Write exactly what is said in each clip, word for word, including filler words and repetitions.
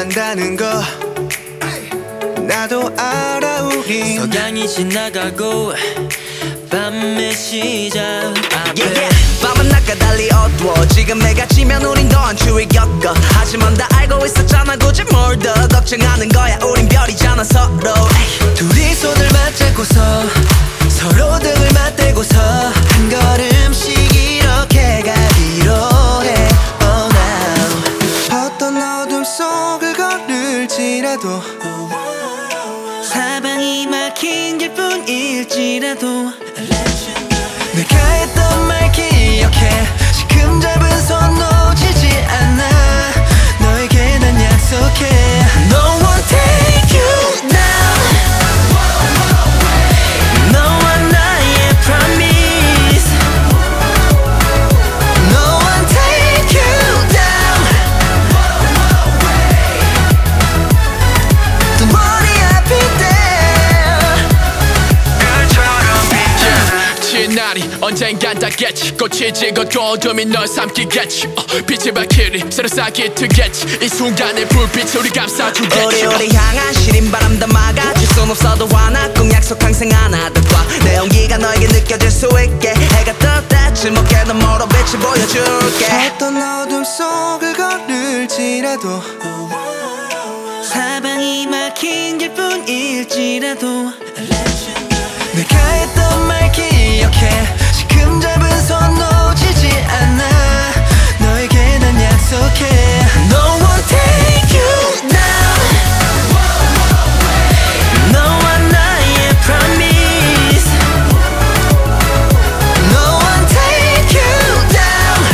한다는 거 나도 알아. 우린 석양이 지나가고 밤의 시작 앞에 yeah, yeah. 밤은 낮과 달리 어두워. 지금 해가 지면 우린 더한 추위 겪어. 하지만 다 알고 있었잖아. 굳이 뭘 더 걱정하는 거야. 우린 별이잖아 서로. 에이. 둘이 손을 맞잡고서 서로 등을 맞대고서 한 걸음씩 이렇게 가기로 해. Oh now. 어떤 어둠 속을 걸을지라도 사방이 막힌 길뿐일지라도 내가 했던 말 기억해. 지금 잡은 손 놓치지 않아. 너에게 난 약속해. No one take you down. 너와 나의 promise. No one take you down. Don't worry, I'll be there. 별처럼 빛나. 지친 날이 언젠간 닿겠지. 꽃이 지고도 어둠이 널 삼키겠지. 어, 빛의 발길이 새로 쌓기 트겠지. 이 순간의 불빛 우리 감싸주겠지. 우리 우리 향한 시린 바람 다 막아줄 순 없어도 화나. 꼭 약속 항상 안아둘까. 내 온기가 너에게 느껴질 수 있게. 해가 뜰 때쯤 어깨 너머로 빛을 보여줄게. 어떤 어둠 속을 걸을지라도 사방이 막힌 길뿐일지라도 내가 했던 말 기억해. 지금 잡은 손 놓치지 않아. 너에게 난 약속해. No one take you down. 너와 나의 promise. No one take you down.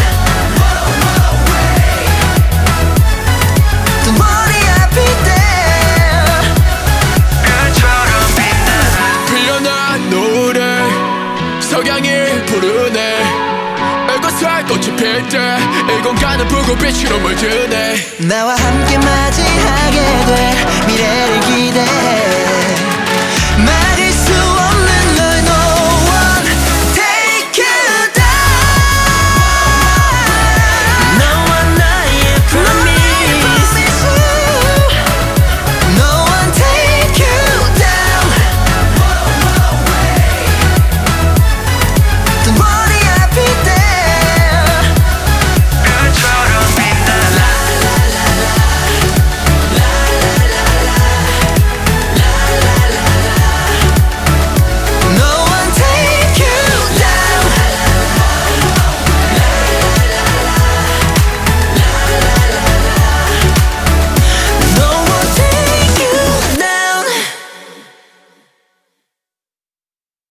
Don't worry, I'll be there. 별처럼 빛나. 필요한 노래 석양이 부르네. 이곳에 꽃이 필 때 이 공간은 붉은빛으로 물드네. 나와 함께 맞이하게 될 미래를 기대해. 막